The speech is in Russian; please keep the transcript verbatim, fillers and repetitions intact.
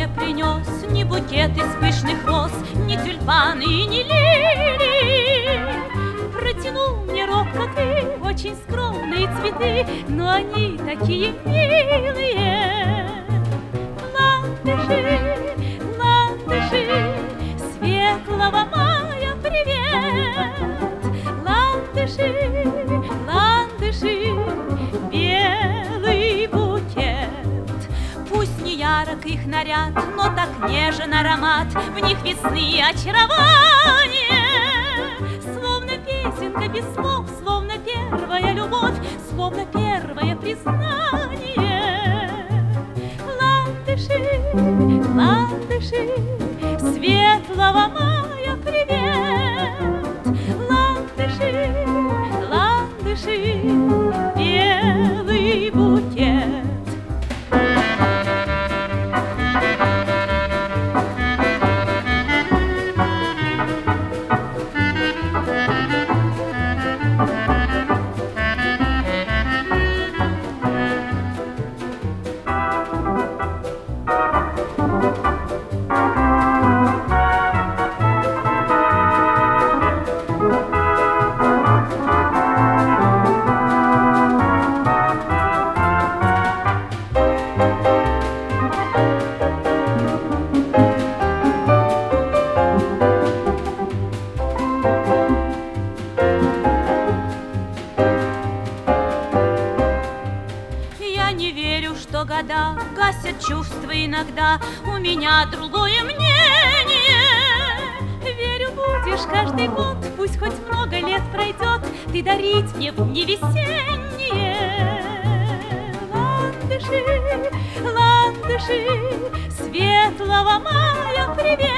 принес ни букет из пышных роз, ни тюльпаны и ни лилии. Протянул мне робко ты очень скромные цветы, но они такие милые. Ландыши, ландыши, светлого мая привет. Ландыши, ландыши, белый букет. Пусть не ярок их наряд, но так нежен аромат, в них весны очарование. Словно песенка без слов, словно первая любовь, словно первое признание. Ландыши, ландыши, светлого мая привет. Ландыши, ландыши, белый букет. Что года гасят чувства иногда, у меня другое мнение. Верю, будешь каждый год, пусть хоть много лет пройдет, ты дарить мне в дни весенние. Ландыши, ландыши, светлого мая привет.